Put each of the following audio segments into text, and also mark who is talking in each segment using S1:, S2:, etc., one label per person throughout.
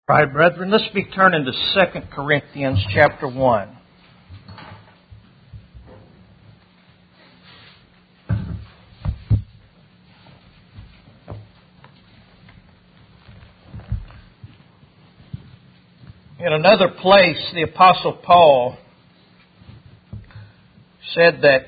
S1: Right, brethren, let's be turning to 2 Corinthians chapter 1. In another place, the Apostle Paul said that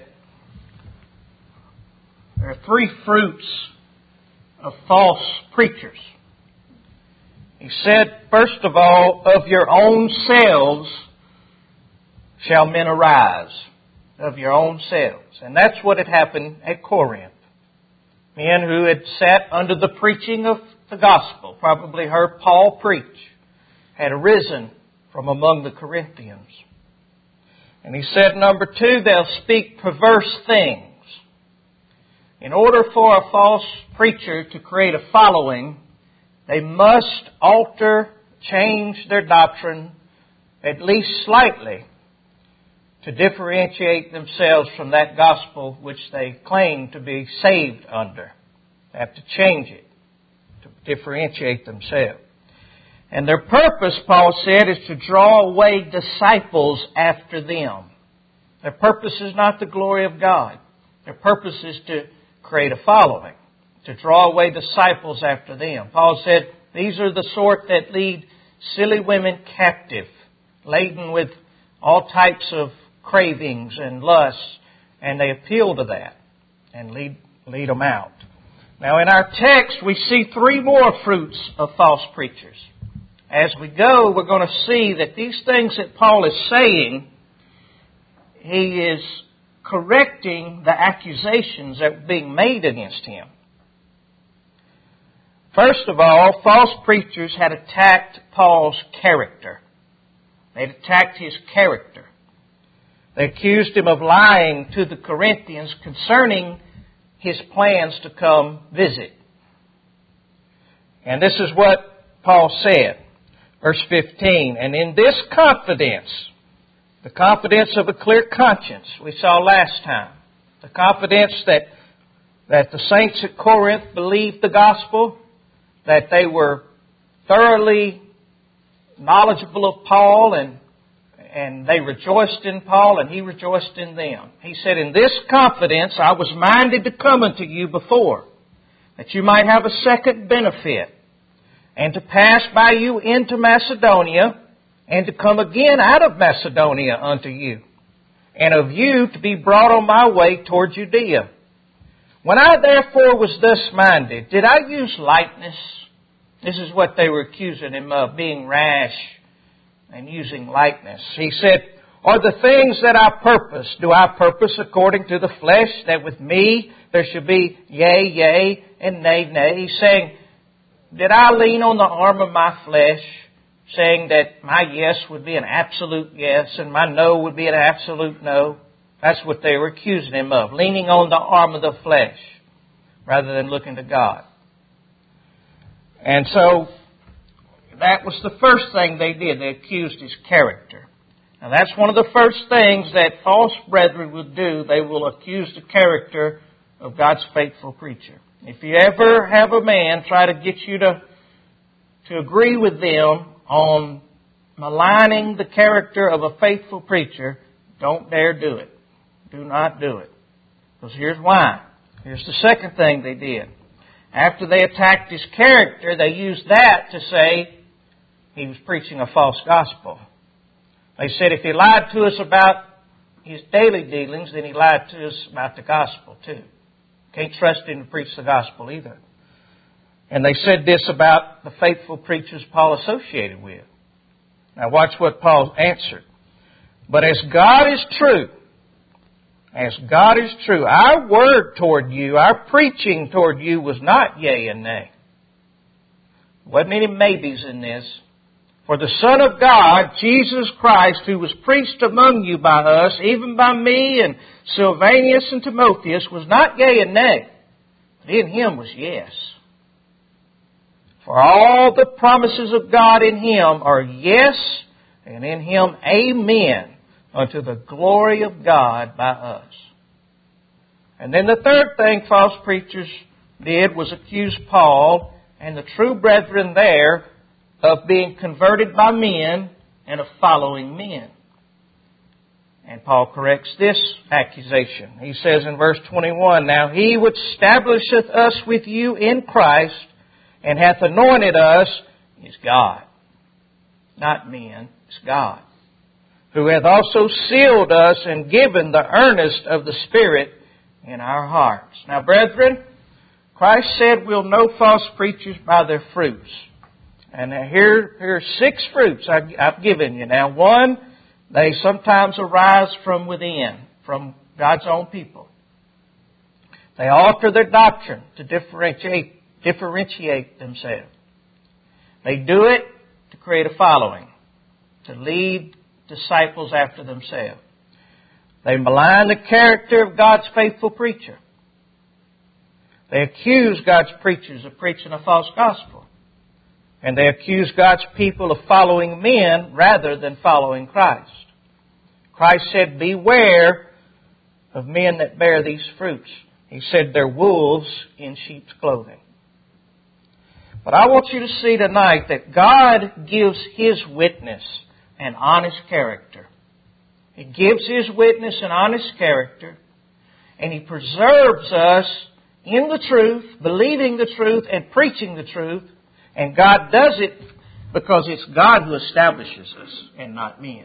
S1: there are three fruits of false preachers. He said, first of all, of your own selves shall men arise. Of your own selves. And that's what had happened at Corinth. Men who had sat under the preaching of the gospel, probably heard Paul preach, had arisen from among the Corinthians. And he said, number two, they'll speak perverse things. In order for a false preacher to create a following, they must alter, change their doctrine, at least slightly, to differentiate themselves from that gospel which they claim to be saved under. They have to change it to differentiate themselves. And their purpose, Paul said, is to draw away disciples after them. Their purpose is not the glory of God. Their purpose is to create a following, to draw away disciples after them. Paul said, these are the sort that lead silly women captive, laden with all types of cravings and lusts, and they appeal to that and lead them out. Now in our text, we see three more fruits of false preachers. As we go, we're going to see that these things that Paul is saying, he is correcting the accusations that were being made against him. First of all, false preachers had attacked Paul's character. They'd attacked his character. They accused him of lying to the Corinthians concerning his plans to come visit. And this is what Paul said. Verse 15, and in this confidence, the confidence of a clear conscience we saw last time, the confidence that the saints at Corinth believed the gospel, that they were thoroughly knowledgeable of Paul and they rejoiced in Paul and he rejoiced in them. He said, in this confidence I was minded to come unto you before, that you might have a second benefit, and to pass by you into Macedonia, and to come again out of Macedonia unto you, and of you to be brought on my way toward Judea. When I therefore was thus minded, did I use lightness? This is what they were accusing him of, being rash and using lightness. He said, or the things that I purpose, do I purpose according to the flesh, that with me there should be yea, yea, and nay, nay? He's saying, did I lean on the arm of my flesh, saying that my yes would be an absolute yes and my no would be an absolute no? That's what they were accusing him of, leaning on the arm of the flesh rather than looking to God. And so that was the first thing they did. They accused his character. Now that's one of the first things that false brethren will do. They will accuse the character of God's faithful preacher. If you ever have a man try to get you to agree with them on maligning the character of a faithful preacher, don't dare do it. Do not do it. Because here's why. Here's the second thing they did. After they attacked his character, they used that to say he was preaching a false gospel. They said if he lied to us about his daily dealings, then he lied to us about the gospel too. Can't trust him to preach the gospel either. And they said this about the faithful preachers Paul associated with. Now watch what Paul answered. But as God is true, our word toward you, our preaching toward you was not yea and nay. There wasn't any maybes in this. For the Son of God, Jesus Christ, who was preached among you by us, even by me and Silvanus and Timotheus, was not yea and nay, but in Him was yes. For all the promises of God in Him are yes, and in Him amen, unto the glory of God by us. And then the third thing false preachers did was accuse Paul and the true brethren there of being converted by men and of following men. And Paul corrects this accusation. He says in verse 21, Now he which establisheth us with you in Christ and hath anointed us is God. Not men, it's God. Who hath also sealed us and given the earnest of the Spirit in our hearts. Now, brethren, Christ said we'll know false preachers by their fruits. And here are 6 fruits I've given you. Now, one, they sometimes arise from within, from God's own people. They alter their doctrine to differentiate themselves. They do it to create a following, to lead disciples after themselves. They malign the character of God's faithful preacher. They accuse God's preachers of preaching a false gospel. And they accuse God's people of following men rather than following Christ. Christ said, Beware of men that bear these fruits. He said they're wolves in sheep's clothing. But I want you to see tonight that God gives His witness an honest character. He gives His witness an honest character, and He preserves us in the truth, believing the truth, and preaching the truth. And God does it because it's God who establishes us and not men.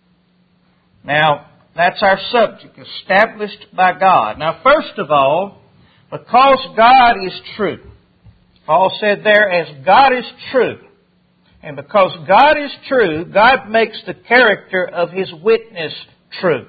S1: Now, that's our subject, established by God. Now, first of all, because God is true. Paul said there, as God is true. And because God is true, God makes the character of His witness true.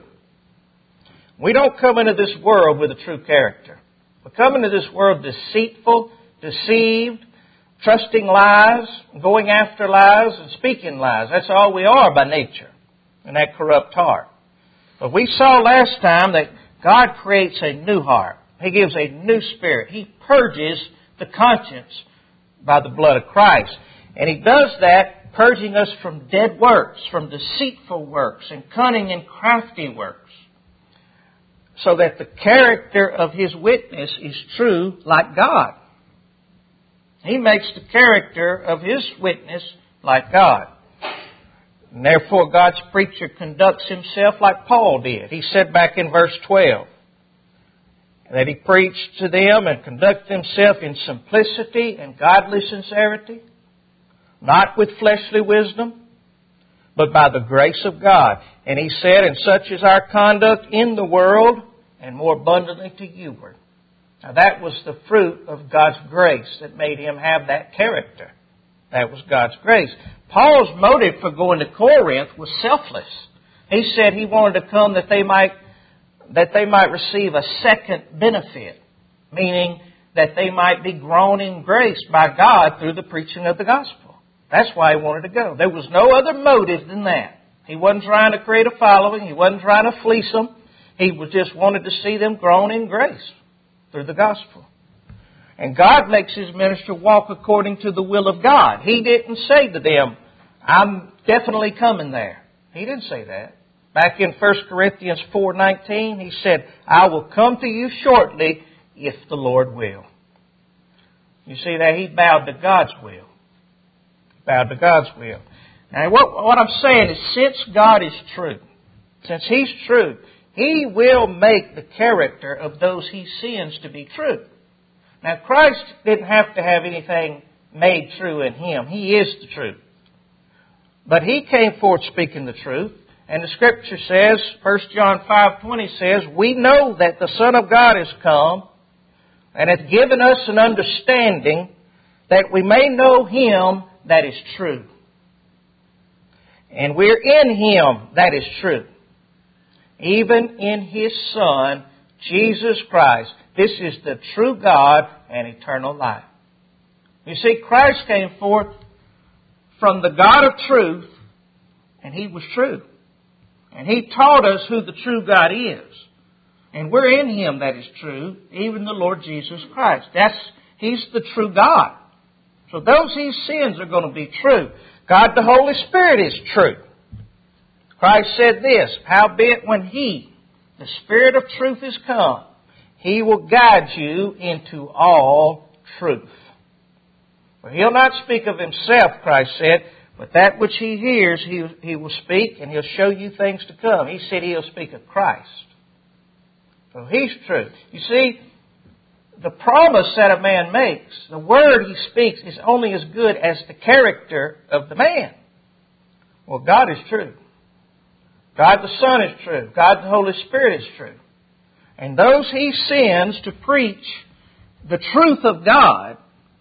S1: We don't come into this world with a true character. We come into this world deceitful, deceived, trusting lies, going after lies, and speaking lies. That's all we are by nature, in that corrupt heart. But we saw last time that God creates a new heart. He gives a new spirit. He purges the conscience by the blood of Christ. And He does that purging us from dead works, from deceitful works, and cunning and crafty works, so that the character of His witness is true like God. He makes the character of His witness like God. And therefore, God's preacher conducts himself like Paul did. He said back in verse 12 that he preached to them and conducted himself in simplicity and godly sincerity, not with fleshly wisdom, but by the grace of God. And he said, And such is our conduct in the world, and more abundantly to youward. Now that was the fruit of God's grace that made him have that character. That was God's grace. Paul's motive for going to Corinth was selfless. He said he wanted to come that they might receive a second benefit, meaning that they might be grown in grace by God through the preaching of the gospel. That's why he wanted to go. There was no other motive than that. He wasn't trying to create a following. He wasn't trying to fleece them. He just wanted to see them grown in grace through the gospel. And God makes His minister walk according to the will of God. He didn't say to them, I'm definitely coming there. He didn't say that. Back in 1 Corinthians 4:19, He said, I will come to you shortly if the Lord will. You see that? He bowed to God's will. Bowed to God's will. Now what I'm saying is, since God is true, since He's true, He will make the character of those He sends to be true. Now, Christ didn't have to have anything made true in Him. He is the truth. But He came forth speaking the truth. And the Scripture says, 1 John 5:20 says, We know that the Son of God is come and hath given us an understanding that we may know Him that is true. And we're in Him that is true, even in His Son, Jesus Christ. This is the true God and eternal life. You see, Christ came forth from the God of truth, and He was true. And He taught us who the true God is. And we're in Him that is true, even the Lord Jesus Christ. He's the true God. So those He sends are going to be true. God the Holy Spirit is true. Christ said this, Howbeit when He, the Spirit of truth, is come, He will guide you into all truth. For He'll not speak of Himself, Christ said, but that which He hears, He will speak, and He'll show you things to come. He said He'll speak of Christ. So He's true. You see, the promise that a man makes, the word he speaks, is only as good as the character of the man. Well, God is true. God the Son is true. God the Holy Spirit is true. And those He sends to preach the truth of God,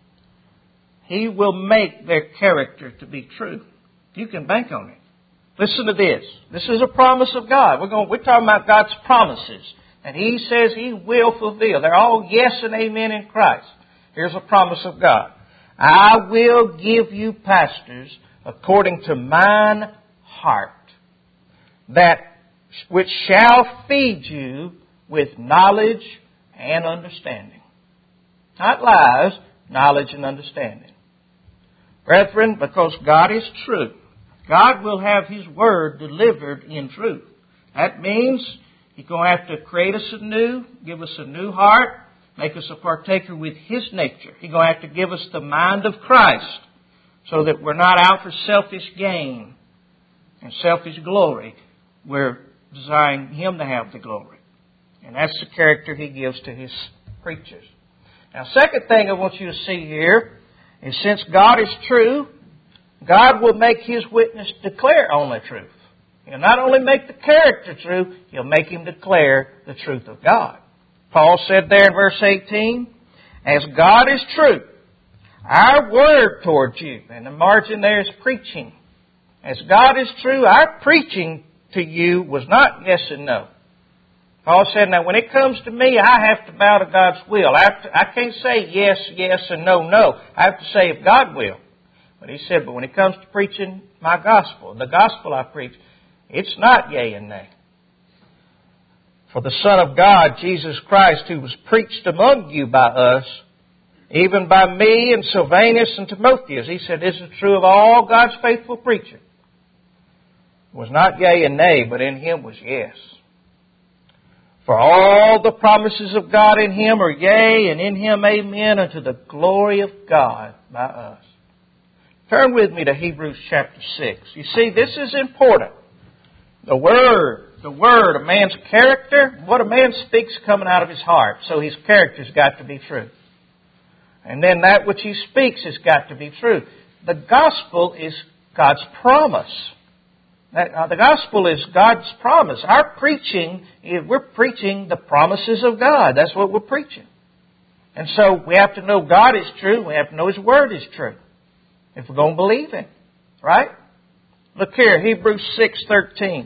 S1: He will make their character to be true. You can bank on it. Listen to this. This is a promise of God. We're talking about God's promises. And He says He will fulfill. They're all yes and amen in Christ. Here's a promise of God. I will give you pastors according to mine heart, that which shall feed you with knowledge and understanding. Not lies, knowledge and understanding. Brethren, because God is true, God will have His Word delivered in truth. That means He's going to have to create us anew, give us a new heart, make us a partaker with His nature. He's going to have to give us the mind of Christ so that we're not out for selfish gain and selfish glory. We're desiring Him to have the glory. And that's the character He gives to His preachers. Now, second thing I want you to see here is since God is true, God will make His witness declare only truth. He'll not only make the character true, He'll make him declare the truth of God. Paul said there in verse 18, as God is true, our word towards you, and the margin there is preaching. As God is true, our preaching to you was not yes and no. Paul said, now when it comes to me, I have to bow to God's will. I can't say yes, yes, and no, no. I have to say if God will. But he said, but when it comes to preaching my gospel, the gospel I preach, it's not yea and nay. For the Son of God, Jesus Christ, who was preached among you by us, even by me and Silvanus and Timotheus, he said, this is true of all God's faithful preachers, was not yea and nay, but in Him was yes. For all the promises of God in Him are yea, and in Him amen, unto the glory of God by us. Turn with me to Hebrews chapter 6. You see, this is important. The Word, a man's character, what a man speaks coming out of his heart. So his character's got to be true. And then that which he speaks has got to be true. The gospel is God's promise. The gospel is God's promise. Our preaching, we're preaching the promises of God. That's what we're preaching. And so we have to know God is true. We have to know His Word is true if we're going to believe Him. Right? Look here, Hebrews 6:13.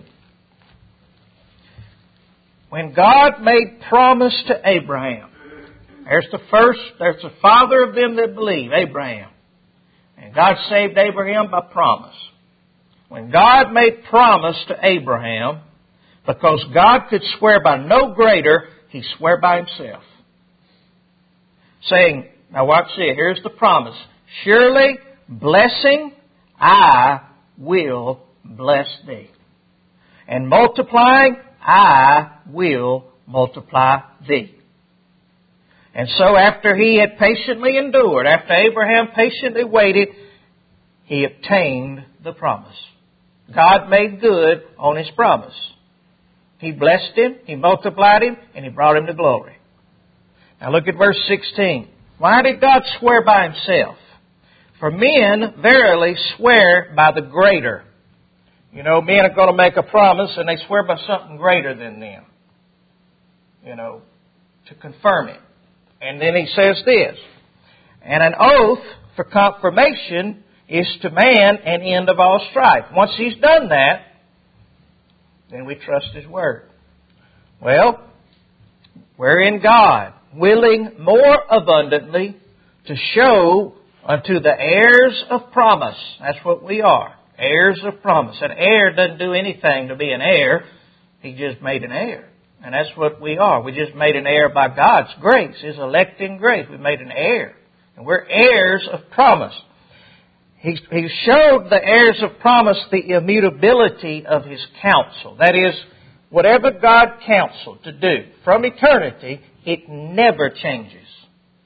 S1: When God made promise to Abraham, there's the father of them that believe, Abraham. And God saved Abraham by promise. When God made promise to Abraham, because God could swear by no greater, He swore by Himself. Saying, now watch this, here's the promise. Surely, blessing, I will bless thee. And multiplying, I will multiply thee. And so after he had patiently endured, after Abraham patiently waited, he obtained the promise. God made good on His promise. He blessed him, He multiplied him, and He brought him to glory. Now look at verse 16. Why did God swear by Himself? For men verily swear by the greater. You know, men are going to make a promise and they swear by something greater than them. You know, to confirm it. And then he says this, and an oath for confirmation is to man an end of all strife. Once he's done that, then we trust His Word. Well, we're in God, willing more abundantly to show unto the heirs of promise. That's what we are, heirs of promise. An heir doesn't do anything to be an heir. He just made an heir. And that's what we are. We just made an heir by God's grace, His electing grace. We made an heir. And we're heirs of promise. He showed the heirs of promise the immutability of His counsel. That is, whatever God counseled to do from eternity, it never changes.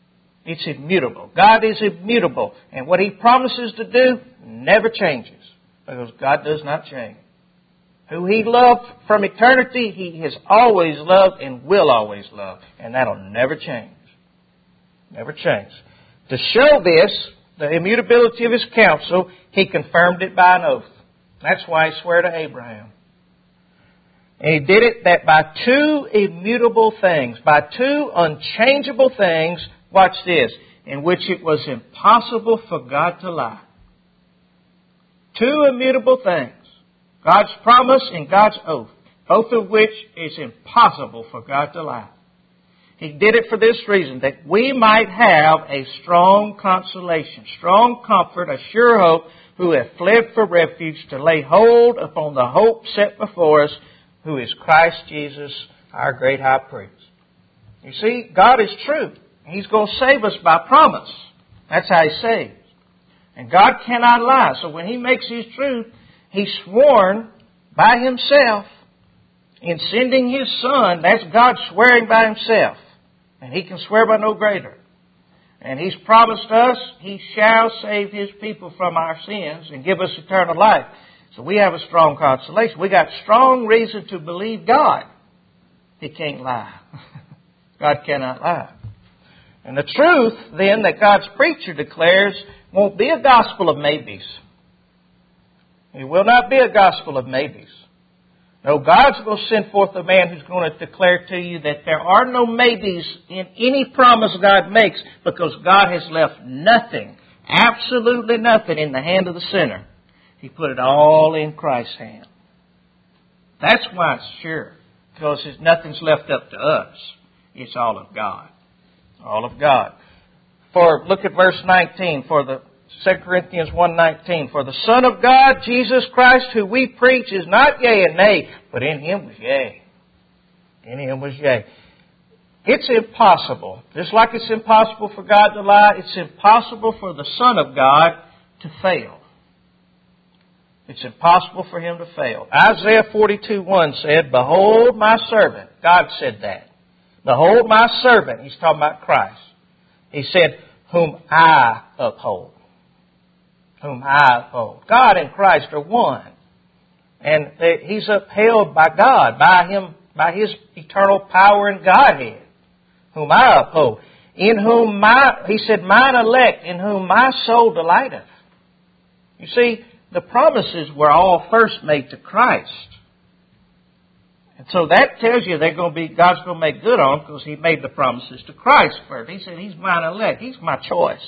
S1: It's immutable. God is immutable. And what He promises to do never changes. Because God does not change. Who He loved from eternity, He has always loved and will always love. And that'll never change. Never change. To show this, the immutability of His counsel, He confirmed it by an oath. That's why He swore to Abraham. And He did it that by two immutable things, by two unchangeable things, watch this, in which it was impossible for God to lie. Two immutable things. God's promise and God's oath. Both of which is impossible for God to lie. He did it for this reason, that we might have a strong consolation, strong comfort, a sure hope, who have fled for refuge, to lay hold upon the hope set before us, who is Christ Jesus, our great high priest. You see, God is true. He's going to save us by promise. That's how He saves. And God cannot lie. So when He makes His truth, He's sworn by Himself in sending His Son. That's God swearing by Himself. And He can swear by no greater. And He's promised us He shall save His people from our sins and give us eternal life. So we have a strong consolation. We got strong reason to believe God. He can't lie. God cannot lie. And the truth, then, that God's preacher declares won't be a gospel of maybes. It will not be a gospel of maybes. No, God's going to send forth a man who's going to declare to you that there are no maybes in any promise God makes, because God has left nothing, absolutely nothing, in the hand of the sinner. He put it all in Christ's hand. That's why it's sure, because nothing's left up to us. It's all of God. All of God. Look at verse 19, for the 2 Corinthians 1:19. For the Son of God, Jesus Christ, who we preach, is not yea and nay, but in Him was yea. In Him was yea. It's impossible. Just like it's impossible for God to lie, it's impossible for the Son of God to fail. It's impossible for Him to fail. Isaiah 42:1 said, Behold my servant. God said that. Behold my servant. He's talking about Christ. He said, whom I uphold. Whom I uphold. God and Christ are one. And He's upheld by God, by His eternal power and Godhead. Whom I uphold. In whom He said, mine elect, in whom my soul delighteth. You see, the promises were all first made to Christ. And so that tells you God's going to make good on them, because He made the promises to Christ first. He said, He's mine elect. He's my choice.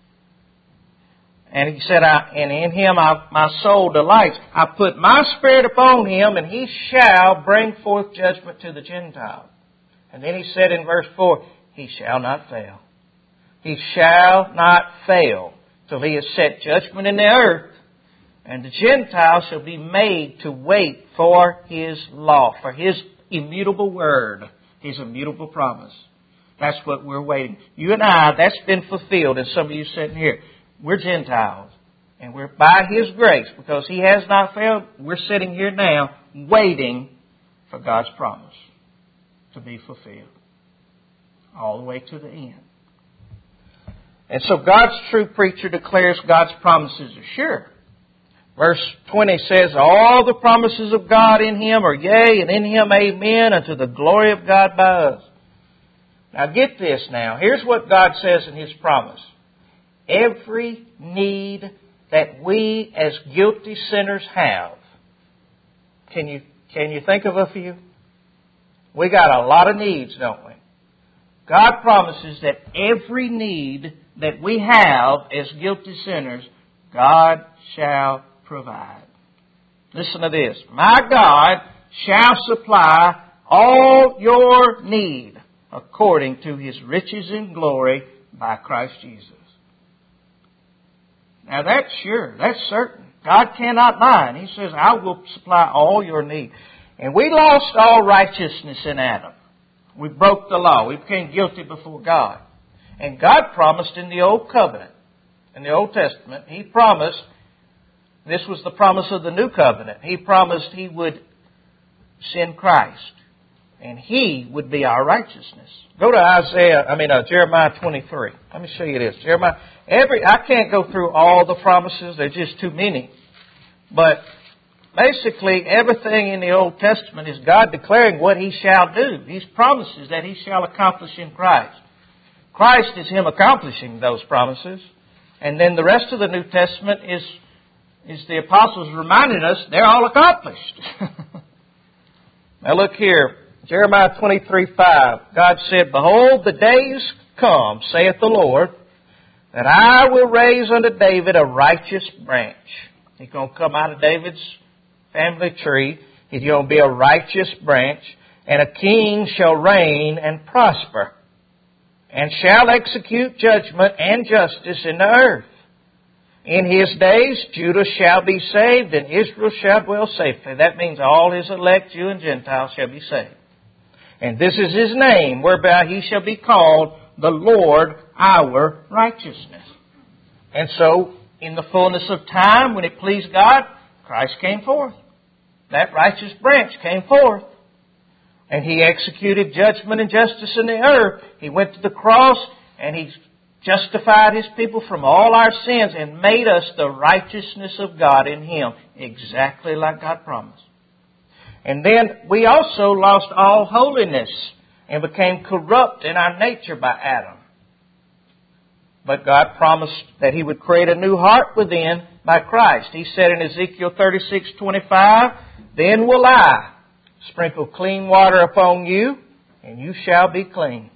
S1: And He said, and in Him my soul delights. I put my Spirit upon Him, and He shall bring forth judgment to the Gentiles. And then He said in verse 4, He shall not fail. He shall not fail till He has set judgment in the earth. And the Gentiles shall be made to wait for His law, for His immutable word, His immutable promise. That's what we're waiting. You and I, that's been fulfilled. And some of you sitting here, we're Gentiles. And we're by His grace, because He has not failed, we're sitting here now waiting for God's promise to be fulfilled. All the way to the end. And so God's true preacher declares God's promises are sure. Verse 20 says, all the promises of God in Him are yea, and in Him amen, unto the glory of God by us. Now get this now. Here's what God says in His promise. Every need that we as guilty sinners have. Can you think of a few? We got a lot of needs, don't we? God promises that every need that we have as guilty sinners, God shall provide. Listen to this. My God shall supply all your need according to His riches in glory by Christ Jesus. Now that's sure. That's certain. God cannot lie. And He says, I will supply all your need. And we lost all righteousness in Adam. We broke the law. We became guilty before God. And God promised in the Old Covenant, in the Old Testament, He promised, this was the promise of the New Covenant, He promised He would send Christ. And He would be our righteousness. Go to Jeremiah 23. Let me show you this. I can't go through all the promises. There's just too many. But basically, everything in the Old Testament is God declaring what He shall do. These promises that He shall accomplish in Christ. Christ is Him accomplishing those promises. And then the rest of the New Testament is the apostles reminding us they're all accomplished. Now look here. Jeremiah 23:5. God said, Behold, the days come, saith the Lord, that I will raise unto David a righteous branch. He's going to come out of David's family tree. He's going to be a righteous branch. And a king shall reign and prosper, and shall execute judgment and justice in the earth. In His days Judah shall be saved, and Israel shall dwell safely. That means all His elect, Jew and Gentile, shall be saved. And this is His name, whereby He shall be called the Lord our righteousness. And so, in the fullness of time, when it pleased God, Christ came forth. That righteous branch came forth. And He executed judgment and justice in the earth. He went to the cross and He justified His people from all our sins and made us the righteousness of God in Him, exactly like God promised. And then we also lost all holiness and became corrupt in our nature by Adam. But God promised that He would create a new heart within by Christ. He said in Ezekiel 36:25, Then will I sprinkle clean water upon you, and you shall be clean.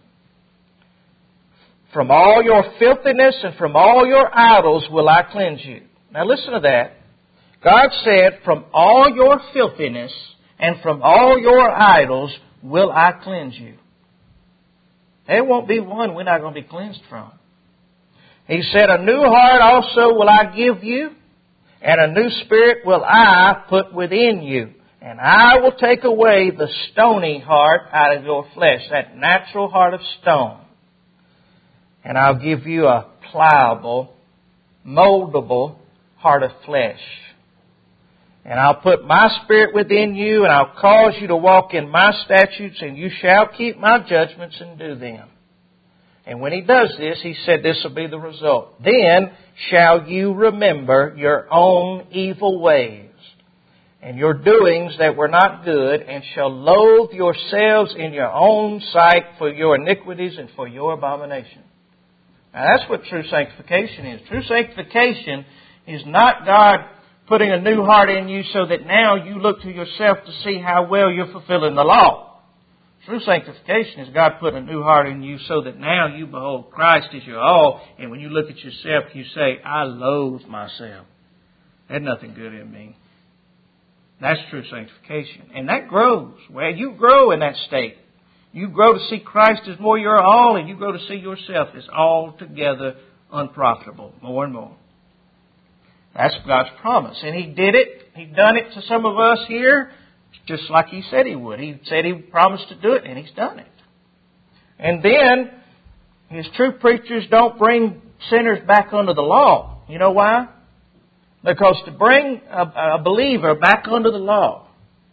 S1: From all your filthiness and from all your idols will I cleanse you. Now listen to that. God said, from all your filthiness and from all your idols will I cleanse you. There won't be one we're not going to be cleansed from. He said, a new heart also will I give you, and a new spirit will I put within you. And I will take away the stony heart out of your flesh, that natural heart of stone. And I'll give you a pliable, moldable heart of flesh. And I'll put my Spirit within you, and I'll cause you to walk in my statutes, and you shall keep my judgments and do them. And when He does this, He said this will be the result. Then shall you remember your own evil ways, and your doings that were not good, and shall loathe yourselves in your own sight for your iniquities and for your abomination. Now that's what true sanctification is. True sanctification is not God putting a new heart in you so that now you look to yourself to see how well you're fulfilling the law. True sanctification is God putting a new heart in you so that now you behold Christ as your all, and when you look at yourself, you say, I loathe myself. There's nothing good in me. That's true sanctification. And that grows. Well, you grow in that state. You grow to see Christ as more your all, and you grow to see yourself as altogether unprofitable, more and more. That's God's promise. And He did it. He done it to some of us here, just like He said He would. He said He promised to do it, and He's done it. And then, His true preachers don't bring sinners back under the law. You know why? Because to bring a believer back under the law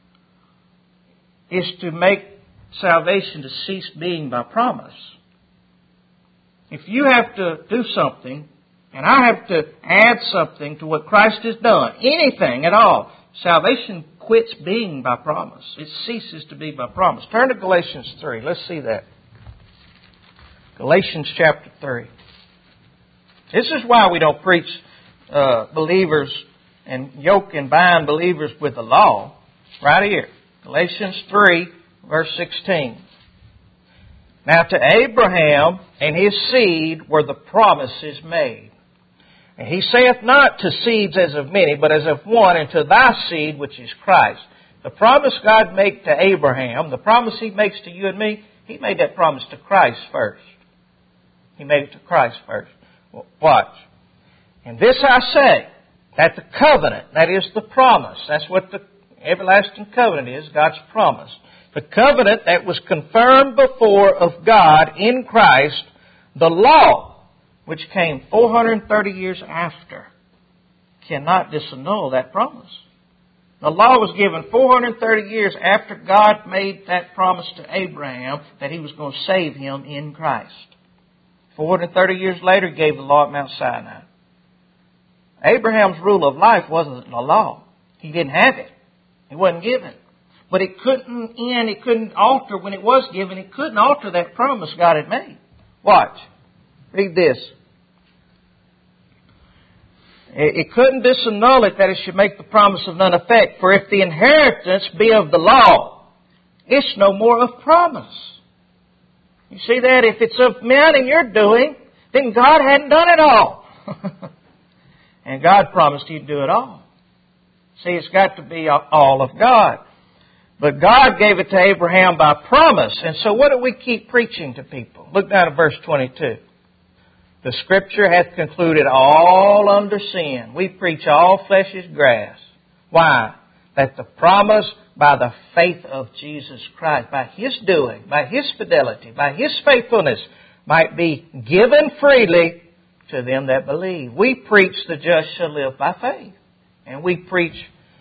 S1: is to make salvation to cease being by promise. If you have to do something, and I have to add something to what Christ has done, anything at all, salvation quits being by promise. It ceases to be by promise. Turn to Galatians 3. Let's see that. Galatians chapter 3. This is why we don't preach believers and yoke and bind believers with the law. Right here. Galatians 3, verse 16. Now to Abraham and his seed were the promises made. And he saith not to seeds as of many, but as of one, and to thy seed, which is Christ. The promise God made to Abraham, the promise He makes to you and me, He made that promise to Christ first. He made it to Christ first. Watch. And this I say, that the covenant, that is the promise, that's what the everlasting covenant is, God's promise. The covenant that was confirmed before of God in Christ, the law, which came 430 years after, cannot disannul that promise. The law was given 430 years after God made that promise to Abraham that He was going to save him in Christ. 430 years later, He gave the law at Mount Sinai. Abraham's rule of life wasn't the law. He didn't have it. It wasn't given. But it couldn't alter, when it was given, it couldn't alter that promise God had made. Watch. Read this. It couldn't disannul it that it should make the promise of none effect. For if the inheritance be of the law, it's no more of promise. You see that? If it's of men and you're doing, then God hadn't done it all. And God promised He'd do it all. See, it's got to be all of God. But God gave it to Abraham by promise. And so what do we keep preaching to people? Look down at verse 22. The Scripture hath concluded all under sin. We preach all flesh is grass. Why? That the promise by the faith of Jesus Christ, by His doing, by His fidelity, by His faithfulness, might be given freely to them that believe. We preach the just shall live by faith. And we preach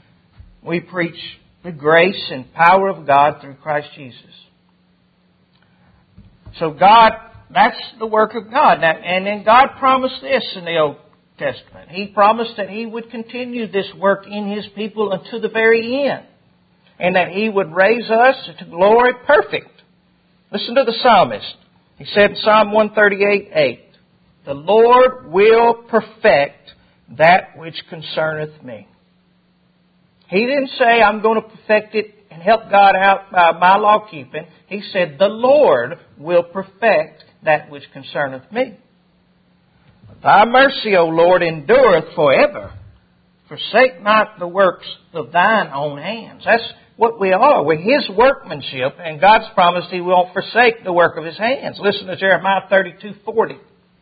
S1: the grace and power of God through Christ Jesus. So God, that's the work of God. Now, and then God promised this in the Old Testament. He promised that He would continue this work in His people unto the very end. And that He would raise us to glory perfect. Listen to the psalmist. He said in Psalm 138:8, the Lord will perfect that which concerneth me. He didn't say, I'm going to perfect it and help God out by my law keeping. He said, the Lord will perfect that which concerneth me. Thy mercy, O Lord, endureth forever. Forsake not the works of thine own hands. That's what we are. We're His workmanship, and God's promised He won't forsake the work of His hands. Listen to Jeremiah 32:40.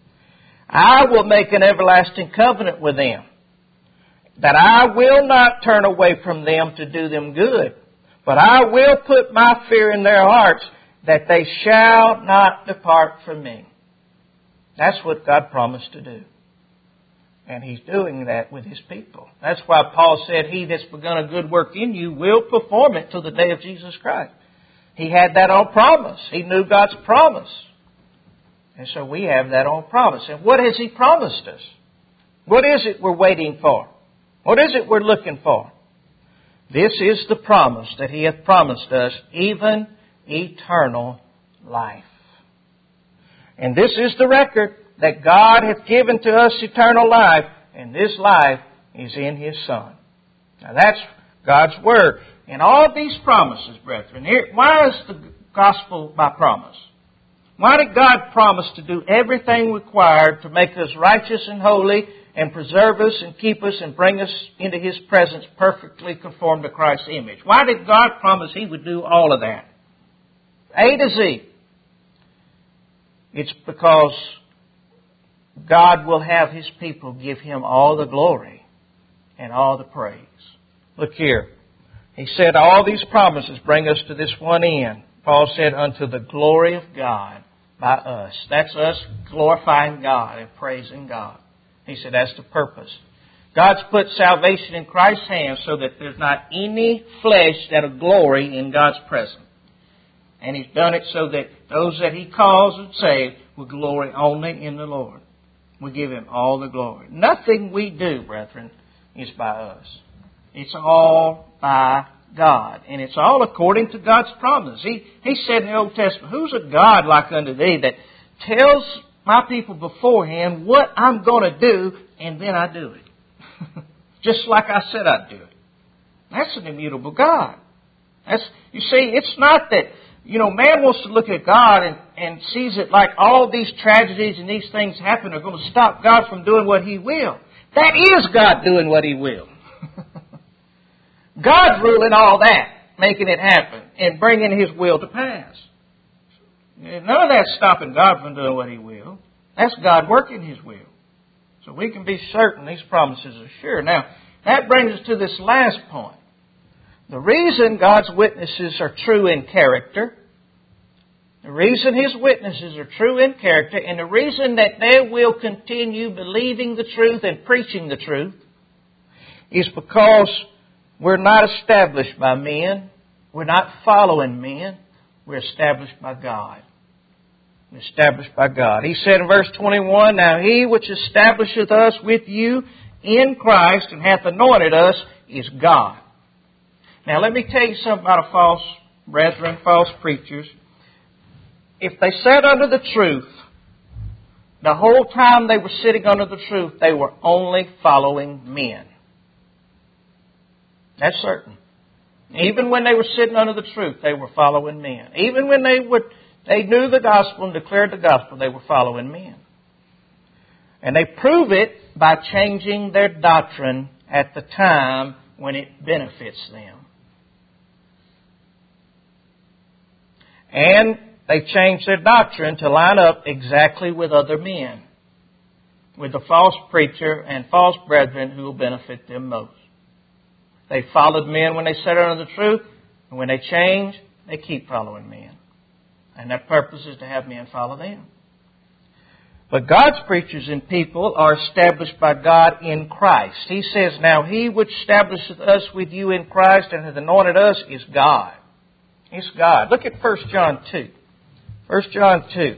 S1: I will make an everlasting covenant with them, that I will not turn away from them to do them good, but I will put my fear in their hearts, that they shall not depart from me. That's what God promised to do. And He's doing that with His people. That's why Paul said, He that's begun a good work in you will perform it till the day of Jesus Christ. He had that on promise. He knew God's promise. And so we have that on promise. And what has He promised us? What is it we're waiting for? What is it we're looking for? This is the promise that He hath promised us, even eternal life. And this is the record, that God hath given to us eternal life, and this life is in His Son. Now that's God's Word. And all these promises, brethren, why is the gospel by promise? Why did God promise to do everything required to make us righteous and holy and preserve us and keep us and bring us into His presence perfectly conformed to Christ's image? Why did God promise He would do all of that? A to Z. It's because God will have His people give Him all the glory and all the praise. Look here. He said all these promises bring us to this one end. Paul said, unto the glory of God by us. That's us glorifying God and praising God. He said that's the purpose. God's put salvation in Christ's hands so that there's not any flesh that'll glory in God's presence. And He's done it so that those that He calls and saves will glory only in the Lord. We give Him all the glory. Nothing we do, brethren, is by us. It's all by God. And it's all according to God's promise. He said in the Old Testament, who's a God like unto thee that tells my people beforehand what I'm going to do, and then I do it. Just like I said I'd do it. That's an immutable God. You see, it's not that, man wants to look at God and sees it like all these tragedies and these things happen are going to stop God from doing what He will. That is God doing what He will. God's ruling all that, making it happen, and bringing His will to pass. None of that's stopping God from doing what He will. That's God working His will. So we can be certain these promises are sure. Now, that brings us to this last point. The reason God's witnesses are true in character, the reason His witnesses are true in character, and the reason that they will continue believing the truth and preaching the truth is because We're not established by men. We're not following men. We're established by God. We're established by God. He said in verse 21, Now he which establisheth us with you in Christ and hath anointed us is God. Now let me tell you something about a false brethren, false preachers. If they sat under the truth, the whole time they were sitting under the truth, they were only following men. That's certain. Even when they were sitting under the truth, they were following men. Even when they knew the gospel and declared the gospel, they were following men. And they prove it by changing their doctrine at the time when it benefits them. And they change their doctrine to line up exactly with other men, with the false preacher and false brethren who will benefit them most. They followed men when they sat under the truth, and when they change, they keep following men. And their purpose is to have men follow them. But God's preachers and people are established by God in Christ. He says, Now he which establisheth us with you in Christ and hath anointed us is God. It's God. Look at 1 John 2. 1 John 2.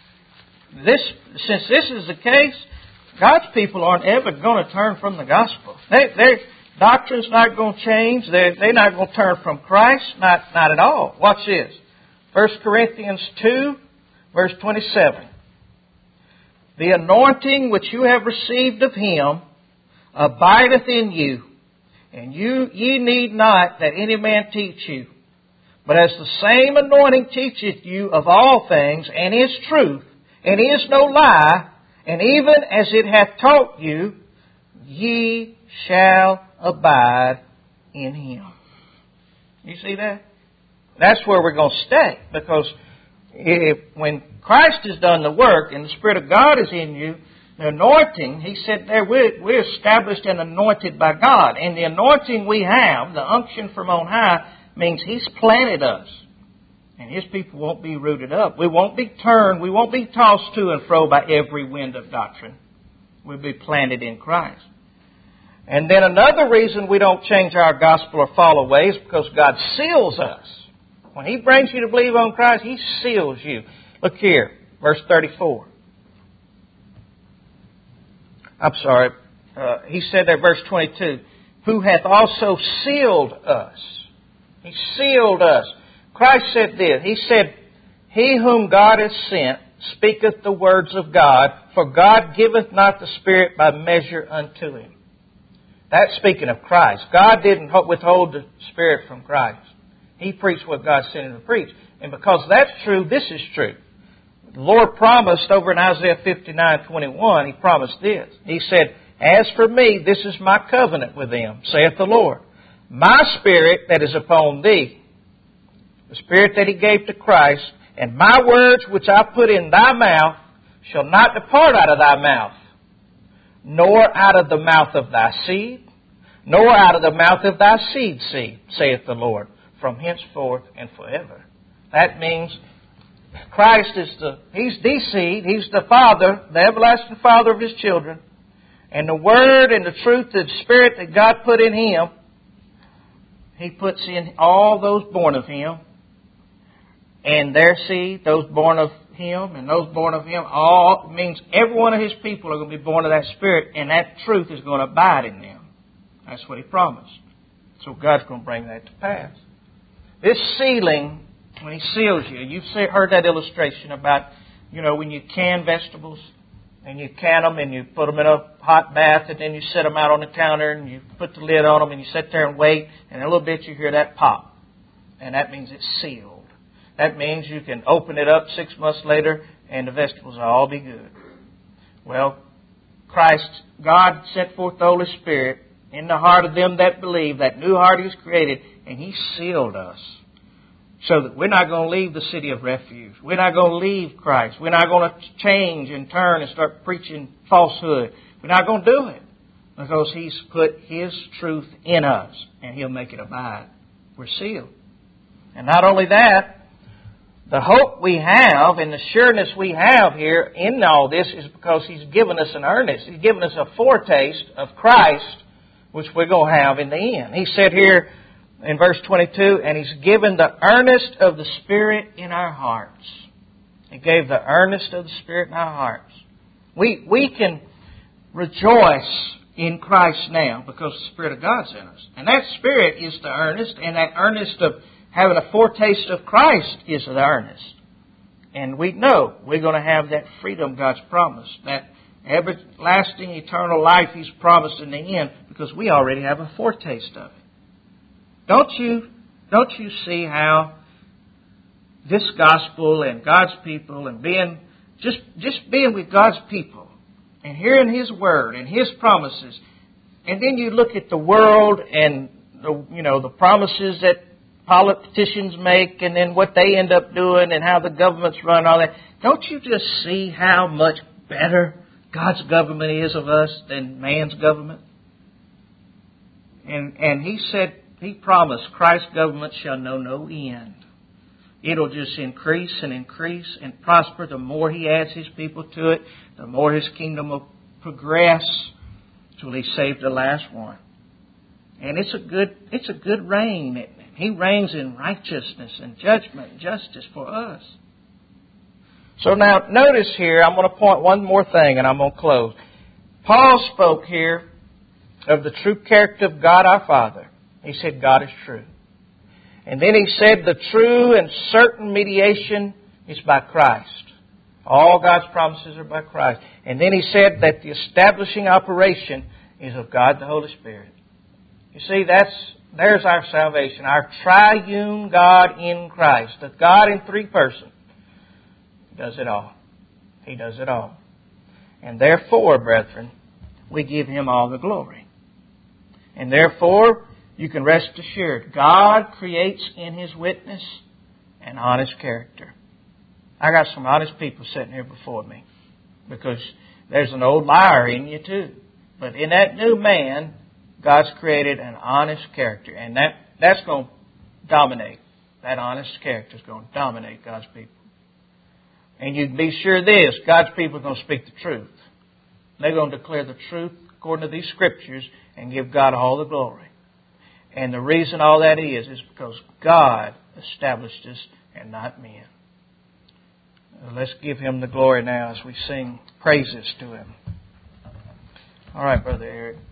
S1: Since this is the case, God's people aren't ever going to turn from the gospel. Their doctrine's not going to change. They're not going to turn from Christ. Not at all. Watch this. 1 Corinthians 2, verse 27. The anointing which you have received of Him abideth in you, and ye need not that any man teach you. But as the same anointing teacheth you of all things, and is truth, and is no lie, and even as it hath taught you, ye shall abide in Him. You see that? That's where we're going to stay. Because when Christ has done the work and the Spirit of God is in you, the anointing, He said there, we're established and anointed by God. And the anointing we have, the unction from on high, means He's planted us. And His people won't be rooted up. We won't be turned. We won't be tossed to and fro by every wind of doctrine. We'll be planted in Christ. And then another reason we don't change our gospel or follow ways is because God seals us. When He brings you to believe on Christ, He seals you. Look here, verse 34. I'm sorry. He said there, verse 22, Who hath also sealed us. He sealed us. Christ said this. He said, He whom God hath sent speaketh the words of God, for God giveth not the Spirit by measure unto Him. That's speaking of Christ. God didn't withhold the Spirit from Christ. He preached what God sent Him to preach. And because that's true, this is true. The Lord promised over in Isaiah 59:21, He promised this. He said, As for me, this is my covenant with them, saith the Lord. My Spirit that is upon thee, the Spirit that He gave to Christ, and my words which I put in thy mouth shall not depart out of thy mouth, nor out of the mouth of thy seed, nor out of the mouth of thy seed, saith the Lord, from henceforth and forever. That means Christ He's the seed, He's the Father, the everlasting Father of His children. And the Word and the truth, the Spirit that God put in Him, He puts in all those born of Him and their seed, those born of Him and those born of Him. All means every one of His people are going to be born of that Spirit, and that truth is going to abide in them. That's what He promised. So God's going to bring that to pass. This sealing, when He seals you, you've heard that illustration about, when you can vegetables, and you can them and you put them in a hot bath and then you set them out on the counter and you put the lid on them and you sit there and wait, and in a little bit you hear that pop. And that means it's sealed. That means you can open it up 6 months later and the vegetables will all be good. Well, God sent forth the Holy Spirit in the heart of them that believe, that new heart He's created, and He sealed us. So that we're not going to leave the city of refuge. We're not going to leave Christ. We're not going to change and turn and start preaching falsehood. We're not going to do it. Because He's put His truth in us. And He'll make it abide. We're sealed. And not only that, the hope we have and the sureness we have here in all this is because He's given us an earnest. He's given us a foretaste of Christ which we're going to have in the end. He said here in verse 22, and He's given the earnest of the Spirit in our hearts. He gave the earnest of the Spirit in our hearts. We can rejoice in Christ now because the Spirit of God's in us. And that Spirit is the earnest, and that earnest of having a foretaste of Christ is the earnest. And we know we're going to have that freedom God's promised, that everlasting eternal life He's promised in the end, because we already have a foretaste of it. Don't you see how this gospel and God's people and being with God's people and hearing His word and His promises, and then you look at the world and the promises that politicians make and then what they end up doing and how the governments run, all that. Don't you just see how much better God's government is of us than man's government? And He said, He promised Christ's government shall know no end. It'll just increase and increase and prosper. The more He adds His people to it, the more His kingdom will progress till He saves the last one. And it's a good reign. He reigns in righteousness and judgment and justice for us. So now, notice here, I'm going to point one more thing and I'm going to close. Paul spoke here of the true character of God our Father. He said God is true. And then he said the true and certain mediation is by Christ. All God's promises are by Christ. And then he said that the establishing operation is of God the Holy Spirit. You see, there's our salvation, our triune God in Christ. The God in three persons does it all. He does it all. And therefore, brethren, we give Him all the glory. And therefore, you can rest assured, God creates in His witness an honest character. I got some honest people sitting here before me, because there's an old liar in you too. But in that new man, God's created an honest character, and that's going to dominate. That honest character is going to dominate God's people. And you can be sure of this, God's people are going to speak the truth. They're going to declare the truth according to these Scriptures and give God all the glory. And the reason all that is because God established us and not men. Let's give Him the glory now as we sing praises to Him. All right, Brother Eric.